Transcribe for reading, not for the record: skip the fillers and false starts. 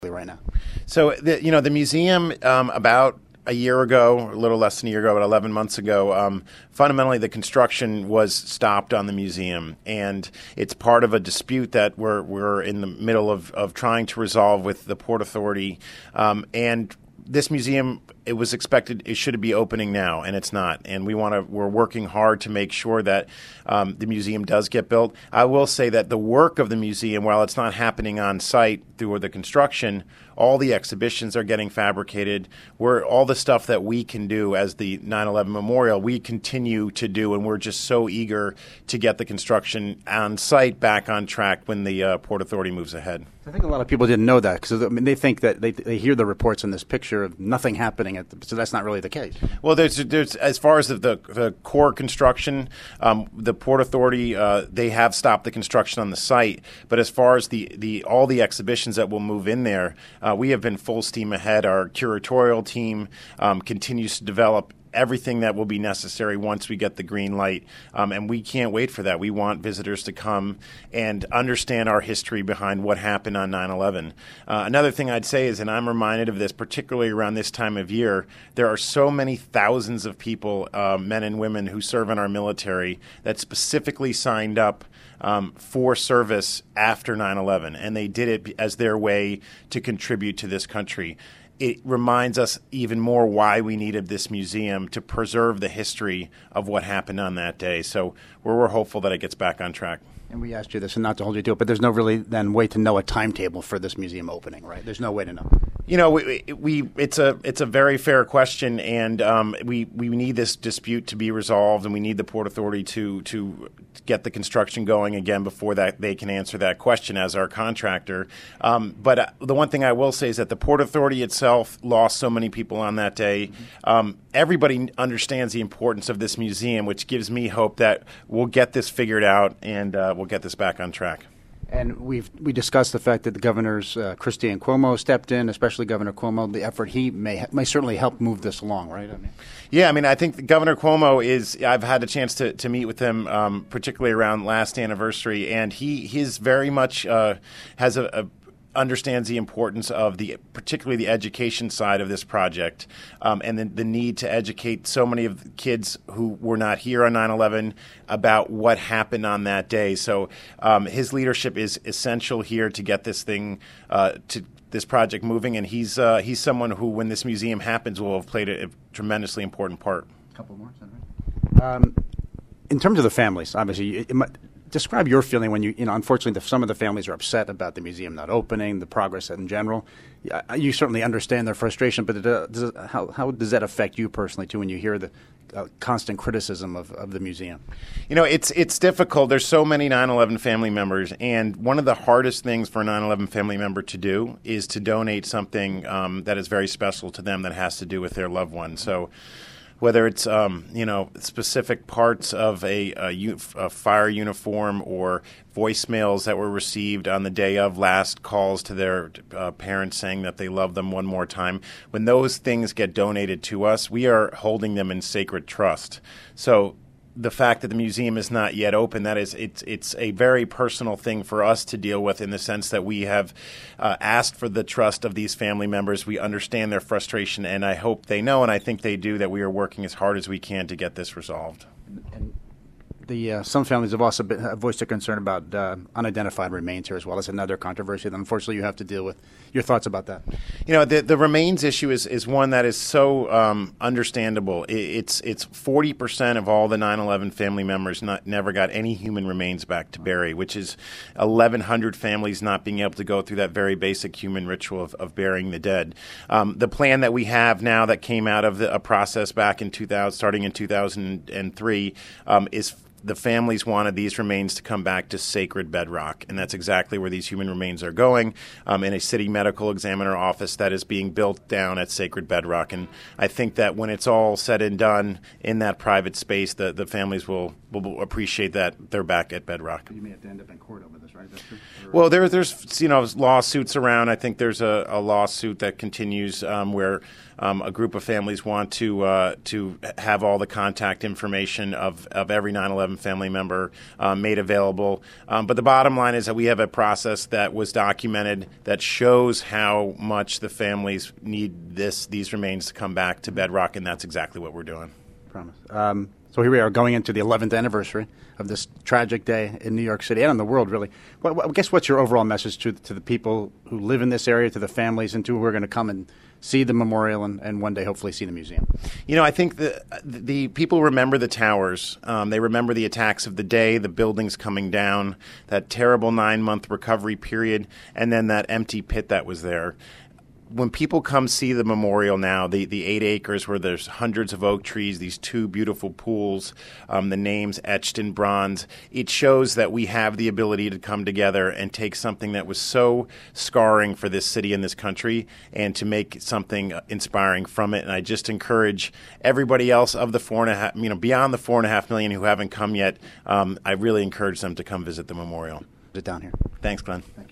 right now? So, the museum, about a year ago, a little less than a year ago, about 11 months ago, fundamentally the construction was stopped on the museum. And it's part of a dispute that we're in the middle of trying to resolve with the Port Authority. And this museum, it was expected it should be opening now, and it's not. And we're working hard to make sure that the museum does get built. I will say that the work of the museum, while it's not happening on site through the construction, all the exhibitions are getting fabricated. All the stuff that we can do as the 9/11 Memorial, we continue to do, and we're just so eager to get the construction on site back on track when the Port Authority moves ahead. I think a lot of people didn't know that because they think that they hear the reports in this picture of nothing happening, so that's not really the case. Well, there's as far as the core construction, the Port Authority they have stopped the construction on the site, but as far as all the exhibitions that will move in there, we have been full steam ahead. Our curatorial team continues to develop everything that will be necessary once we get the green light, and we can't wait for that. We want visitors to come and understand our history behind what happened on 9/11. Another thing I'd say is, and I'm reminded of this particularly around this time of year, there are so many thousands of people, men and women, who serve in our military that specifically signed up for service after 9/11, and they did it as their way to contribute to this country. It reminds us even more why we needed this museum to preserve the history of what happened on that day. So we're hopeful that it gets back on track. And we asked you this, and not to hold you to it, but there's no really then way to know a timetable for this museum opening, right? There's no way to know. It's a very fair question, and we need this dispute to be resolved, and we need the Port Authority to get the construction going again before that they can answer that question as our contractor. But the one thing I will say is that the Port Authority itself lost so many people on that day. Everybody understands the importance of this museum, which gives me hope that we'll get this figured out and we'll get this back on track. And we discussed the fact that the governors, Christie and Cuomo, stepped in, especially Governor Cuomo. The effort he may certainly help move this along, right? I think Governor Cuomo I've had a chance to meet with him, particularly around last anniversary, and he's very much has understands the importance of particularly the education side of this project, and the need to educate so many of the kids who were not here on 9/11 about what happened on that day. So his leadership is essential here to get this thing to this project moving, and he's someone who, when this museum happens, will have played a tremendously important part. A couple more, right? In terms of the families, obviously, describe your feeling when unfortunately, some of the families are upset about the museum not opening, the progress in general. You certainly understand their frustration, but how does that affect you personally, too, when you hear the constant criticism of the museum? It's difficult. There's so many 9/11 family members, and one of the hardest things for a 9/11 family member to do is to donate something that is very special to them that has to do with their loved one. So whether it's specific parts of a fire uniform or voicemails that were received on the day of, last calls to their parents saying that they love them one more time. When those things get donated to us, we are holding them in sacred trust. So the fact that the museum is not yet open, it's a very personal thing for us to deal with, in the sense that we have asked for the trust of these family members. We understand their frustration, and I hope they know, and I think they do, that we are working as hard as we can to get this resolved. And some families have also voiced a concern about unidentified remains here as well. That's another controversy that unfortunately you have to deal with. Your thoughts about that? The remains issue is one that is so understandable. It's 40% of all the 9/11 family members never got any human remains back to bury, which is 1,100 families not being able to go through that very basic human ritual of burying the dead. The plan that we have now, that came out of a process back in 2000, starting in 2003, is the families wanted these remains to come back to sacred bedrock, and that's exactly where these human remains are going, in a city medical examiner office that is being built down at sacred bedrock. And I think that when it's all said and done in that private space, the families will appreciate that they're back at bedrock. You may have to end up in court over this, right? That's true. Well, there's lawsuits around. I think there's a lawsuit that continues where a group of families want to have all the contact information of every 9/11 9/11 family member made available. But the bottom line is that we have a process that was documented that shows how much the families need these remains to come back to Bedrock, and that's exactly what we're doing. Promise. So here we are going into the 11th anniversary of this tragic day in New York City and in the world, really. I guess what's your overall message to the people who live in this area, to the families, and to who are going to come and see the memorial and one day hopefully see the museum? You know, I think the people remember the towers. They remember the attacks of the day, the buildings coming down, that terrible 9-month recovery period, and then that empty pit that was there. When people come see the memorial now, the 8 acres where there's hundreds of oak trees, these 2 beautiful pools, the names etched in bronze, it shows that we have the ability to come together and take something that was so scarring for this city and this country and to make something inspiring from it. And I just encourage everybody else of the 4.5, beyond the 4.5 million who haven't come yet, I really encourage them to come visit the memorial. Sit down here. Thanks, Glenn. Thank you.